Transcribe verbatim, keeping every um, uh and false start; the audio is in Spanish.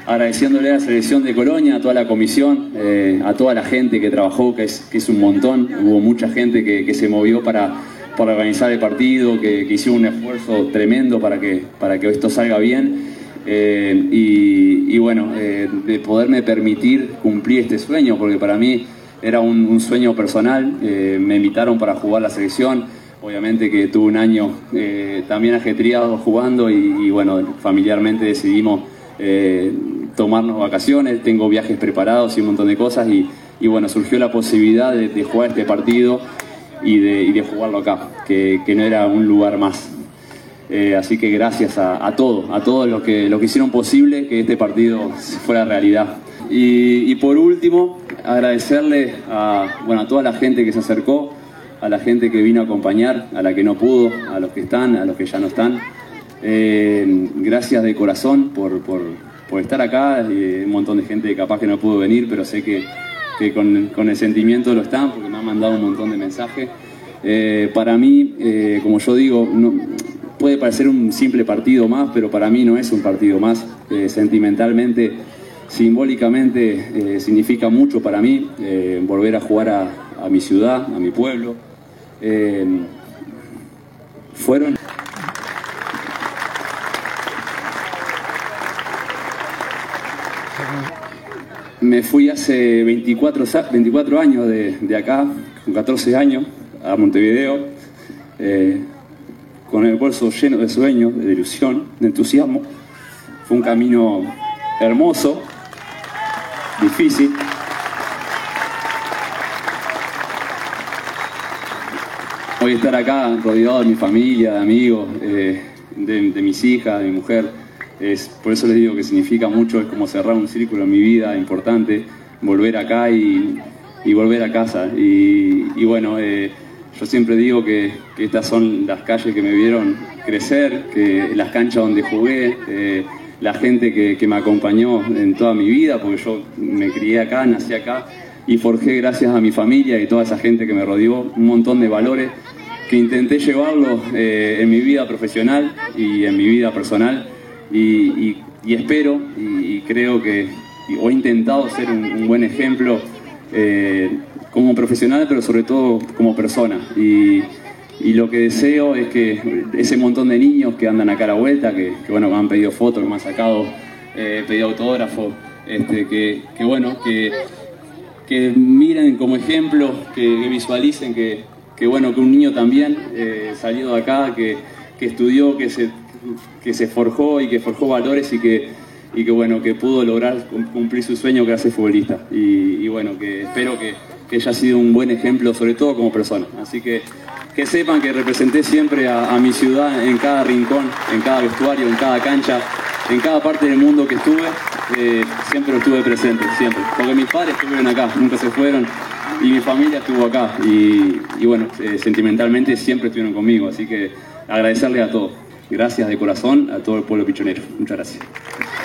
agradeciéndole a la selección de Colonia, a toda la comisión, eh, a toda la gente que trabajó, que es, que es un montón. Hubo mucha gente que, que se movió para, para organizar el partido, que, que hizo un esfuerzo tremendo para que, para que esto salga bien. Eh, y, y bueno, eh, de poderme permitir cumplir este sueño, porque para mí era un, un sueño personal. Eh, me invitaron para jugar la selección, obviamente que tuve un año eh, también ajetreado jugando y, y bueno, familiarmente decidimos eh, tomarnos vacaciones, tengo viajes preparados y un montón de cosas y, y bueno, surgió la posibilidad de, de jugar este partido y de, y de jugarlo acá, que, que no era un lugar más. Eh, así que gracias a, a todos, a todos los que, los que hicieron posible que este partido fuera realidad. Y, y por último, agradecerle a, bueno, a toda la gente que se acercó, a la gente que vino a acompañar, a la que no pudo, a los que están, a los que ya no están. Eh, gracias de corazón por, por, por estar acá. Eh, un montón de gente capaz que no pudo venir, pero sé que, que con, con el sentimiento lo están, porque me han mandado un montón de mensajes. Eh, para mí, eh, como yo digo, no, puede parecer un simple partido más, pero para mí no es un partido más. Eh, sentimentalmente, simbólicamente, eh, significa mucho para mí eh, volver a jugar a, a mi ciudad, a mi pueblo. Eh, fueron... Me fui hace veinticuatro, veinticuatro años de, de acá, con catorce años, a Montevideo, eh, con el bolso lleno de sueños, de ilusión, de entusiasmo. Fue un camino hermoso, difícil. Hoy estar acá rodeado de mi familia, de amigos, eh, de, de mis hijas, de mi mujer, es, por eso les digo que significa mucho, es como cerrar un círculo en mi vida importante, volver acá y, y volver a casa. Y, y bueno, eh, yo siempre digo que, que estas son las calles que me vieron crecer, que las canchas donde jugué, eh, la gente que, que me acompañó en toda mi vida, porque yo me crié acá, nací acá y forjé, gracias a mi familia y toda esa gente que me rodeó, un montón de valores que intenté llevarlos eh, en mi vida profesional y en mi vida personal. Y, y, y espero y, y creo que y, o he intentado ser un, un buen ejemplo eh, como profesional, pero sobre todo como persona. Y, y lo que deseo es que ese montón de niños que andan acá a la vuelta, que, que bueno, me han pedido fotos, que me han sacado, eh, pedido autógrafo, este, que, que bueno, que, que miren como ejemplo, que, que visualicen que, que bueno, que un niño también eh, salido de acá, que, que estudió, que se que se forjó y que forjó valores y que, y que bueno, que pudo lograr cumplir su sueño que era ser futbolista. Y, y bueno, que espero que, que haya sido un buen ejemplo, sobre todo como persona. Así que que sepan que representé siempre a, a mi ciudad en cada rincón, en cada vestuario, en cada cancha, en cada parte del mundo que estuve, eh, siempre estuve presente, siempre. Porque mis padres estuvieron acá, nunca se fueron, y mi familia estuvo acá. Y, y bueno, eh, sentimentalmente siempre estuvieron conmigo, así que agradecerles a todos. Gracias de corazón a todo el pueblo pichonero. Muchas gracias.